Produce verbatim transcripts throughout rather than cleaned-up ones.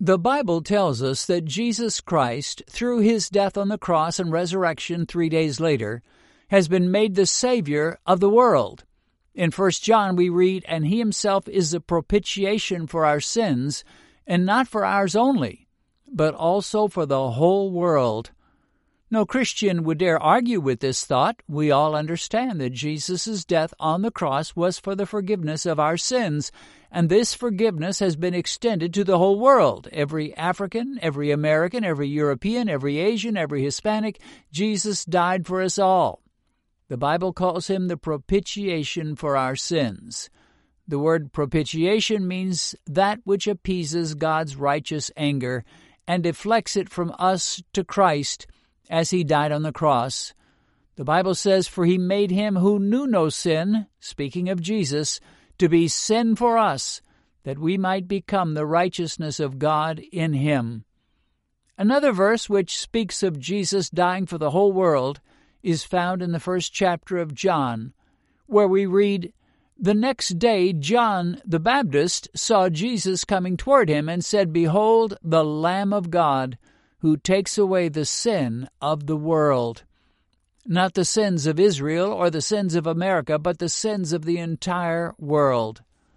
The Bible tells us that Jesus Christ, through his death on the cross and resurrection three days later, has been made the Savior of the world. In First John we read, "And he himself is the propitiation for our sins, and not for ours only, but also for the whole world." No Christian would dare argue with this thought. We all understand that Jesus' death on the cross was for the forgiveness of our sins, and this forgiveness has been extended to the whole world. Every African, every American, every European, every Asian, every Hispanic, Jesus died for us all. The Bible calls him the propitiation for our sins. The word propitiation means that which appeases God's righteous anger and deflects it from us to Christ as he died on the cross. The Bible says, "For he made him who knew no sin," speaking of Jesus, "to be sin for us, that we might become the righteousness of God in him." Another verse which speaks of Jesus dying for the whole world is found in the first chapter of John, where we read, "The next day John the Baptist saw Jesus coming toward him and said, Behold, the Lamb of God, who takes away the sin of the world." Not the sins of Israel or the sins of America, but the sins of the entire world.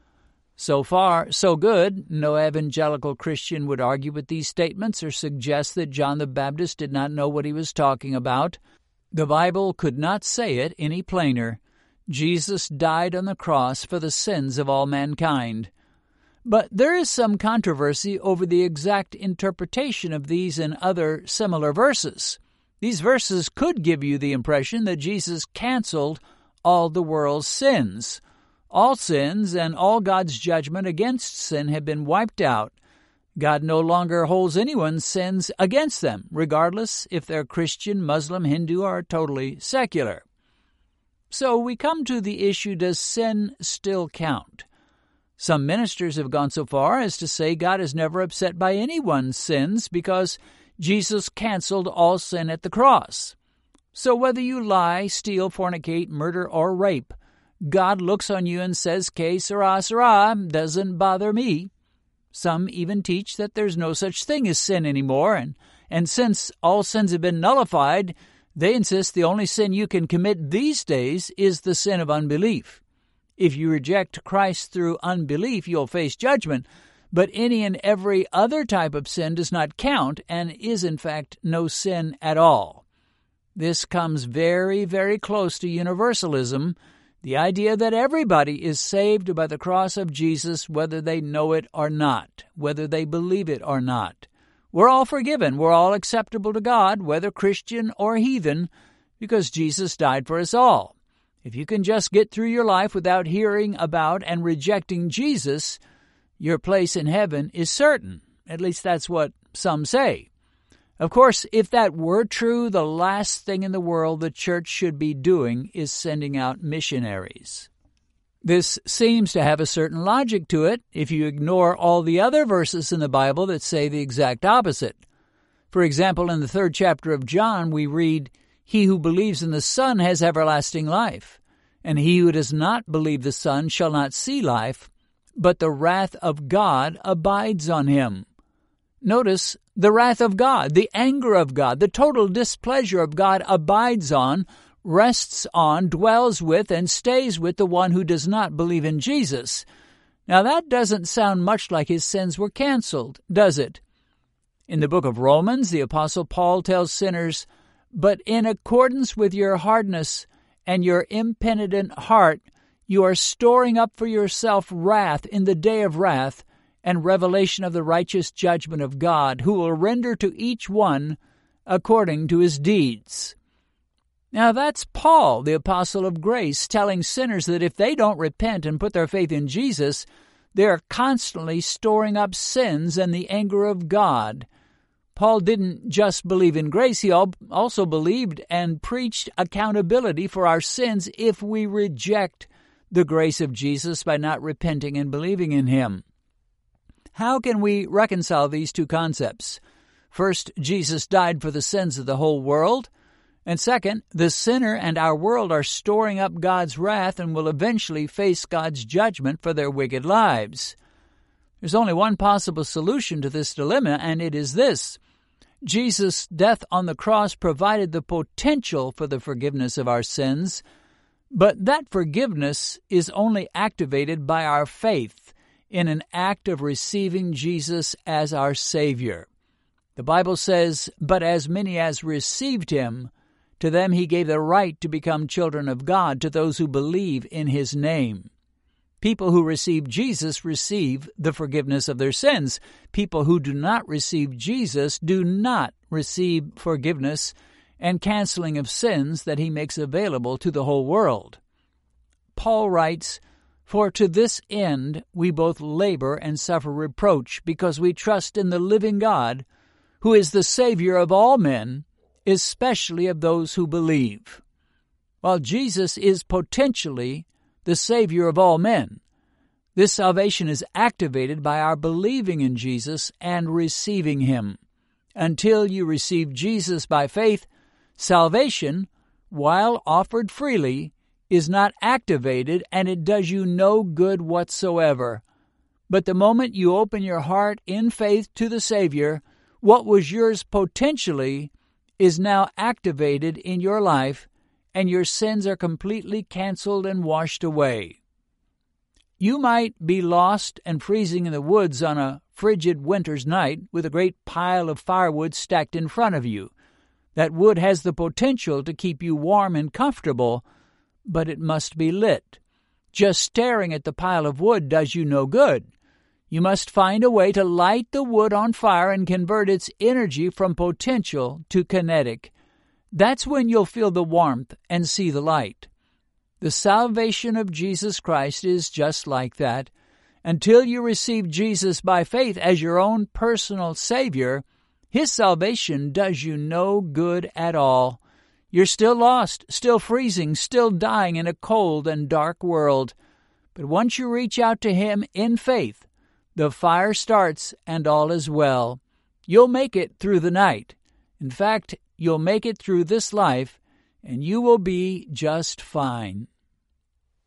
So far, so good. No evangelical Christian would argue with these statements or suggest that John the Baptist did not know what he was talking about. The Bible could not say it any plainer. Jesus died on the cross for the sins of all mankind. But there is some controversy over the exact interpretation of these and other similar verses. These verses could give you the impression that Jesus canceled all the world's sins. All sins and all God's judgment against sin have been wiped out. God no longer holds anyone's sins against them, regardless if they're Christian, Muslim, Hindu, or totally secular. So we come to the issue, does sin still count? Some ministers have gone so far as to say God is never upset by anyone's sins because Jesus canceled all sin at the cross. So whether you lie, steal, fornicate, murder, or rape, God looks on you and says, "Que sera, sera, doesn't bother me." Some even teach that there's no such thing as sin anymore, and, and since all sins have been nullified, they insist the only sin you can commit these days is the sin of unbelief. If you reject Christ through unbelief, you'll face judgment, but any and every other type of sin does not count and is in fact no sin at all. This comes very, very close to universalism, the idea that everybody is saved by the cross of Jesus, whether they know it or not, whether they believe it or not. We're all forgiven. We're all acceptable to God, whether Christian or heathen, because Jesus died for us all. If you can just get through your life without hearing about and rejecting Jesus, your place in heaven is certain. At least that's what some say. Of course, if that were true, the last thing in the world the church should be doing is sending out missionaries. This seems to have a certain logic to it if you ignore all the other verses in the Bible that say the exact opposite. For example, in the third chapter of John, we read, "He who believes in the Son has everlasting life, and he who does not believe the Son shall not see life, but the wrath of God abides on him." Notice, the wrath of God, the anger of God, the total displeasure of God abides on, rests on, dwells with, and stays with the one who does not believe in Jesus. Now that doesn't sound much like his sins were canceled, does it? In the book of Romans, the Apostle Paul tells sinners, "But in accordance with your hardness and your impenitent heart, you are storing up for yourself wrath in the day of wrath and revelation of the righteous judgment of God, who will render to each one according to his deeds." Now that's Paul, the apostle of grace, telling sinners that if they don't repent and put their faith in Jesus, they are constantly storing up sins and the anger of God. Paul didn't just believe in grace, he also believed and preached accountability for our sins if we reject the grace of Jesus by not repenting and believing in him. How can we reconcile these two concepts? First, Jesus died for the sins of the whole world. And second, the sinner and our world are storing up God's wrath and will eventually face God's judgment for their wicked lives. There's only one possible solution to this dilemma, and it is this. Jesus' death on the cross provided the potential for the forgiveness of our sins, but that forgiveness is only activated by our faith in an act of receiving Jesus as our Savior. The Bible says, "But as many as received him, to them he gave the right to become children of God, to those who believe in his name." People who receive Jesus receive the forgiveness of their sins. People who do not receive Jesus do not receive forgiveness and canceling of sins that he makes available to the whole world. Paul writes, "For to this end we both labor and suffer reproach, because we trust in the living God, who is the Savior of all men, especially of those who believe." While Jesus is potentially the Savior of all men, this salvation is activated by our believing in Jesus and receiving him. Until you receive Jesus by faith, salvation, while offered freely, is not activated, and it does you no good whatsoever. But the moment you open your heart in faith to the Savior, what was yours potentially is now activated in your life, and your sins are completely canceled and washed away. You might be lost and freezing in the woods on a frigid winter's night with a great pile of firewood stacked in front of you. That wood has the potential to keep you warm and comfortable, but it must be lit. Just staring at the pile of wood does you no good. You must find a way to light the wood on fire and convert its energy from potential to kinetic. That's when you'll feel the warmth and see the light. The salvation of Jesus Christ is just like that. Until you receive Jesus by faith as your own personal Savior, his salvation does you no good at all. You're still lost, still freezing, still dying in a cold and dark world. But once you reach out to him in faith, the fire starts and all is well. You'll make it through the night. In fact, you'll make it through this life, and you will be just fine.